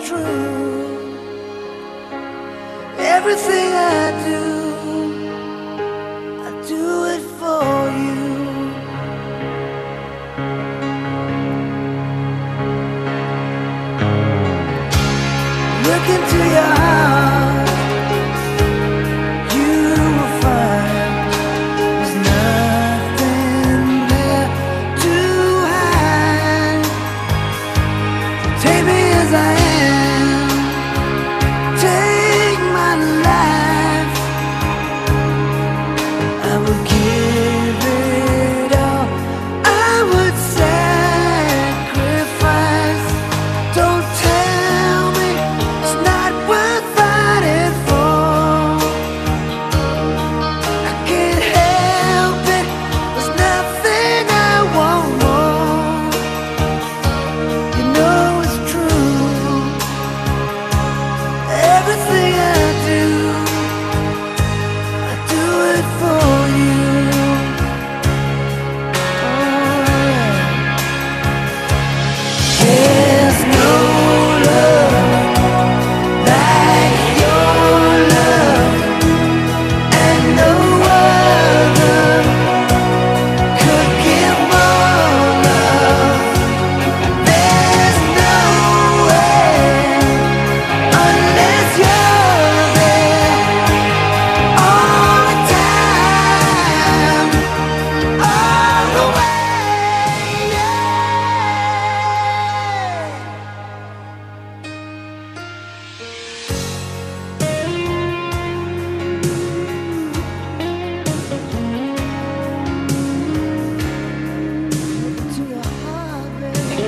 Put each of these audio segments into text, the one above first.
true. Everything I do it for you. Look into your heart, you will find there's nothing there to hide. Take me as I am, take my life. I would give it all, I would sacrifice. Don't tell me it's not worth fighting for. I can't help it, there's nothing I want more. You know it's true. Everything I do it for you. There's no love like your love, and no other could give more love. There's no way unless you're there all the time, all the way. To your heart, baby.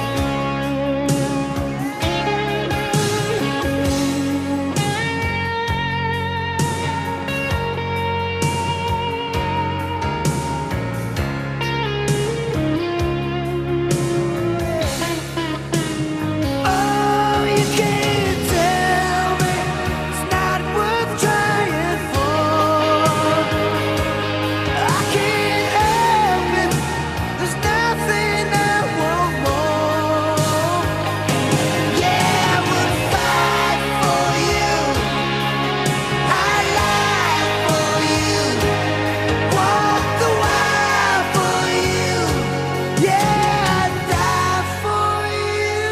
Oh, you can't tell me it's not worth trying for. I can't help it, there's nothing I want more. Yeah, I would fight for you, I'd lie for you, walk the wire for you. Yeah, I'd die for you.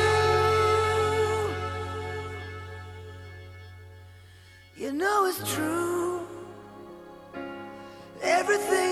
You know it's true. Everything